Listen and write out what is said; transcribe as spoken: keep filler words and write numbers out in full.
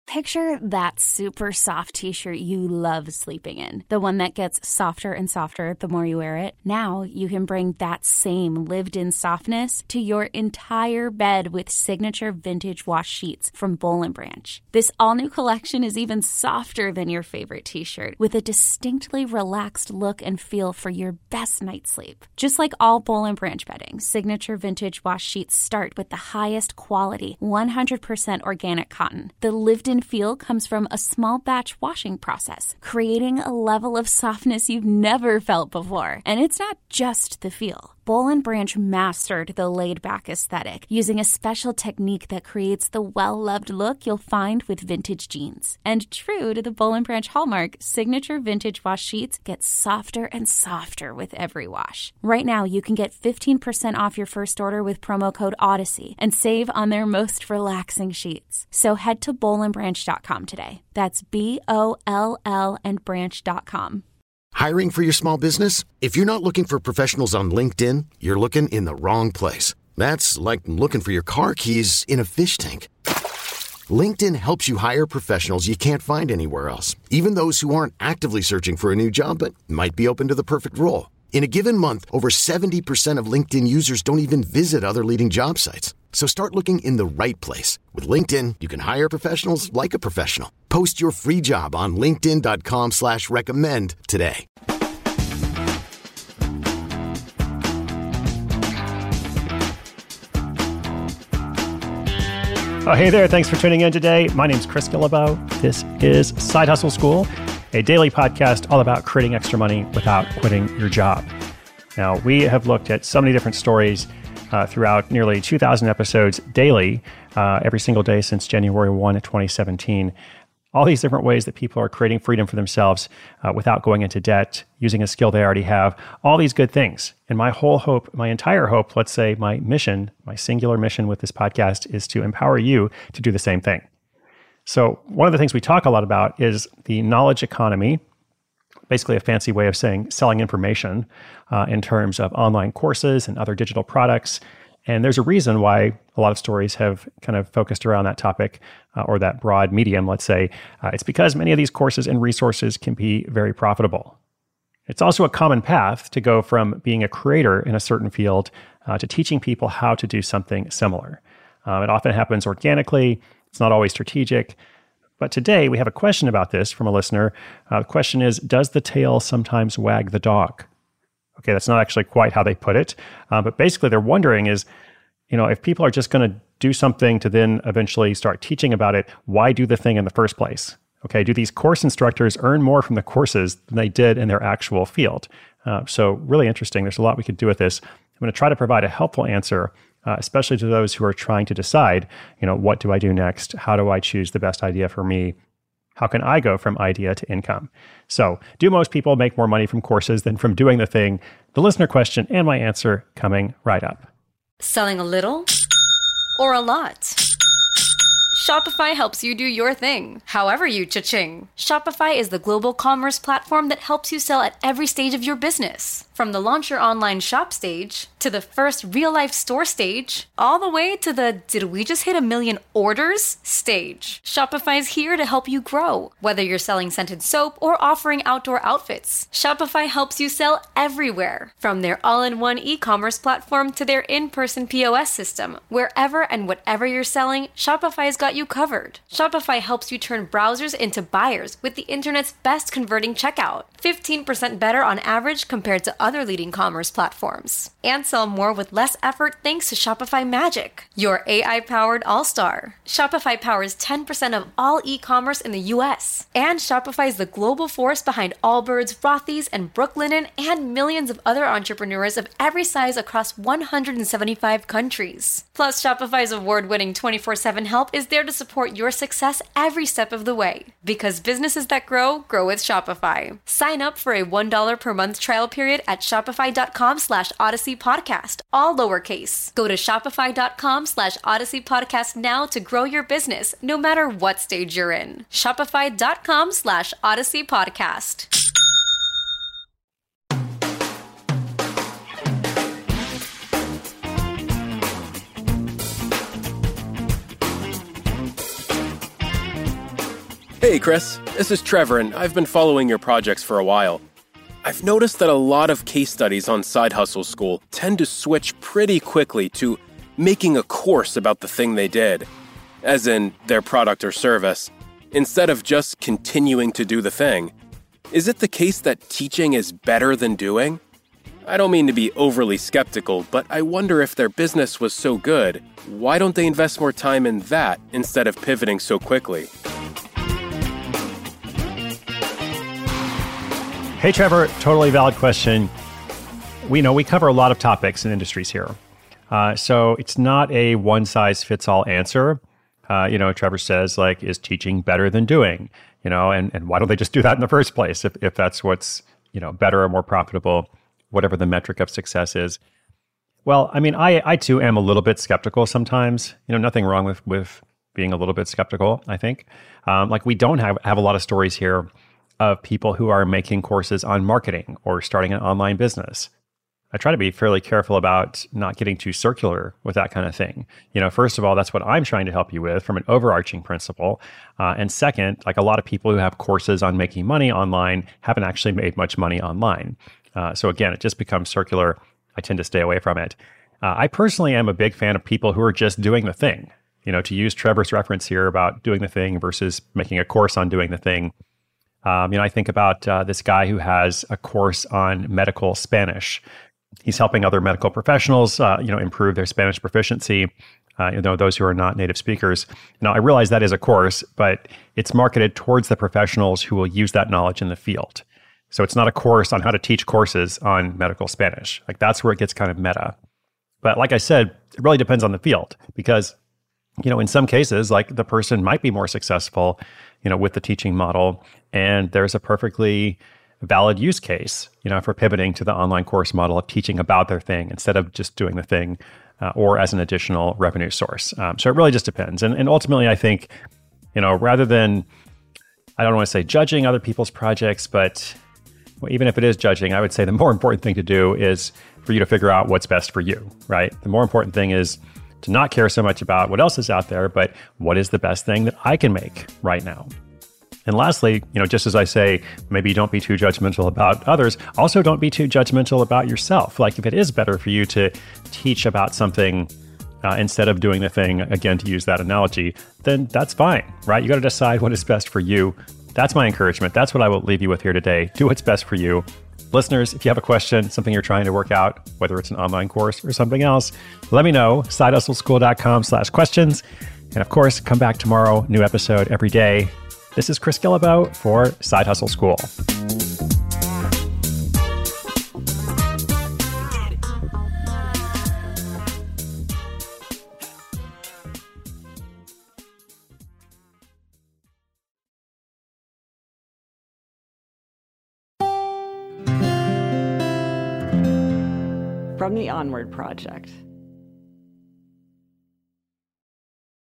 Picture that super soft t-shirt you love sleeping in, the one that gets softer and softer the more you wear it. Now you can bring that same lived-in softness to your entire bed with signature vintage wash sheets from Boll and Branch. This all-new collection is even softer than your favorite t-shirt, with a distinctly relaxed look and feel for your best night's sleep. Just like all Boll and Branch bedding, signature vintage wash sheets start with the highest quality, one hundred percent organic cotton. The lived-in feel comes from a small batch washing process, creating a level of softness you've never felt before. And it's not just the feel. Boll and Branch mastered the laid-back aesthetic using a special technique that creates the well-loved look you'll find with vintage jeans. And true to the Boll and Branch hallmark, signature vintage wash sheets get softer and softer with every wash. Right now, you can get fifteen percent off your first order with promo code Odyssey and save on their most relaxing sheets. So head to boll and branch dot com today. That's B O L L and branch dot com. Hiring for your small business? If you're not looking for professionals on LinkedIn, you're looking in the wrong place. That's like looking for your car keys in a fish tank. LinkedIn helps you hire professionals you can't find anywhere else, even those who aren't actively searching for a new job but might be open to the perfect role. In a given month, over seventy percent of LinkedIn users don't even visit other leading job sites. So start looking in the right place. With LinkedIn, you can hire professionals like a professional. Post your free job on linkedin dot com slash recommend today. Oh, hey there. Thanks for tuning in today. My name's Chris Guillebeau. This is Side Hustle School, a daily podcast all about creating extra money without quitting your job. Now, we have looked at so many different stories uh, throughout nearly two thousand episodes daily, uh, every single day since January first, twenty seventeen. All these different ways that people are creating freedom for themselves uh, without going into debt, using a skill they already have, all these good things. And my whole hope, my entire hope, let's say my mission, my singular mission with this podcast is to empower you to do the same thing. So one of the things we talk a lot about is the knowledge economy, basically a fancy way of saying selling information uh, in terms of online courses and other digital products. And there's a reason why a lot of stories have kind of focused around that topic uh, or that broad medium, let's say. Uh, it's because many of these courses and resources can be very profitable. It's also a common path to go from being a creator in a certain field uh, to teaching people how to do something similar. Uh, it often happens organically. It's not always strategic. But today we have a question about this from a listener. Uh, the question is, does the tail sometimes wag the dog? Okay, that's not actually quite how they put it. Uh, but basically they're wondering is, you know, if people are just going to do something to then eventually start teaching about it, why do the thing in the first place? Okay, do these course instructors earn more from the courses than they did in their actual field? Uh, so really interesting. There's a lot we could do with this. I'm going to try to provide a helpful answer, uh, especially to those who are trying to decide, you know, what do I do next? How do I choose the best idea for me? How can I go from idea to income? So, do most people make more money from courses than from doing the thing? The listener question and my answer coming right up. Selling a little or a lot? Shopify helps you do your thing, however you cha-ching. Shopify is the global commerce platform that helps you sell at every stage of your business. From the launch your online shop stage, to the first real-life store stage, all the way to the did we just hit a million orders stage. Shopify's here to help you grow. Whether you're selling scented soap or offering outdoor outfits, Shopify helps you sell everywhere. From their all-in-one e-commerce platform to their in-person P O S system, wherever and whatever you're selling, Shopify's got you covered. Shopify helps you turn browsers into buyers with the internet's best converting checkout. fifteen percent better on average compared to other leading commerce platforms. And sell more with less effort thanks to Shopify Magic, your A I-powered all-star. Shopify powers ten percent of all e-commerce in the U S. And Shopify is the global force behind Allbirds, Rothy's, and Brooklinen, and millions of other entrepreneurs of every size across one hundred seventy-five countries. Plus, Shopify's award-winning twenty-four seven help is there to support your success every step of the way. Because businesses that grow, grow with Shopify. Sign up for a one dollar per month trial period at shopify.com slash Odyssey Podcast, all lowercase. Go to shopify.com slash Odyssey Podcast now to grow your business, no matter what stage you're in. Shopify.com slash Odyssey Podcast. Hey, Chris. This is Trevor, and I've been following your projects for a while. I've noticed that a lot of case studies on Side Hustle School tend to switch pretty quickly to making a course about the thing they did, as in their product or service, instead of just continuing to do the thing. Is it the case that teaching is better than doing? I don't mean to be overly skeptical, but I wonder if their business was so good, why don't they invest more time in that instead of pivoting so quickly? Hey, Trevor, totally valid question. We know we cover a lot of topics and industries here. Uh, so it's not a one-size-fits-all answer. Uh, you know, Trevor says, like, is teaching better than doing? You know, and, and why don't they just do that in the first place if, if that's what's, you know, better or more profitable, whatever the metric of success is? Well, I mean, I, I too am a little bit skeptical sometimes. You know, nothing wrong with, with being a little bit skeptical, I think. Um, like, we don't have, have a lot of stories here of people who are making courses on marketing or starting an online business. I try to be fairly careful about not getting too circular with that kind of thing. You know, first of all, that's what I'm trying to help you with from an overarching principle. Uh, and second, like a lot of people who have courses on making money online haven't actually made much money online. Uh, so again, it just becomes circular. I tend to stay away from it. Uh, I personally am a big fan of people who are just doing the thing. You know, to use Trevor's reference here about doing the thing versus making a course on doing the thing. Um, you know, I think about uh, this guy who has a course on medical Spanish. He's helping other medical professionals, uh, you know, improve their Spanish proficiency. Uh, you know, those who are not native speakers. Now, I realize that is a course, but it's marketed towards the professionals who will use that knowledge in the field. So it's not a course on how to teach courses on medical Spanish. Like that's where it gets kind of meta. But like I said, it really depends on the field because, you know, in some cases, like the person might be more successful, you know, with the teaching model. And there's a perfectly valid use case, you know, for pivoting to the online course model of teaching about their thing instead of just doing the thing uh, or as an additional revenue source. Um, so it really just depends. And, and ultimately, I think, you know, rather than, I don't want to say judging other people's projects, but well, even if it is judging, I would say the more important thing to do is for you to figure out what's best for you, right? The more important thing is to not care so much about what else is out there, but what is the best thing that I can make right now? And lastly, you know, just as I say, maybe don't be too judgmental about others, also don't be too judgmental about yourself. Like if it is better for you to teach about something uh, instead of doing the thing, again, to use that analogy, then that's fine, right? You got to decide what is best for you. That's my encouragement. That's what I will leave you with here today. Do what's best for you. Listeners, if you have a question, something you're trying to work out, whether it's an online course or something else, let me know, side hustle school dot com slash questions. And of course, come back tomorrow, new episode every day. This is Chris Guillebeau for Side Hustle School. From the Onward Project.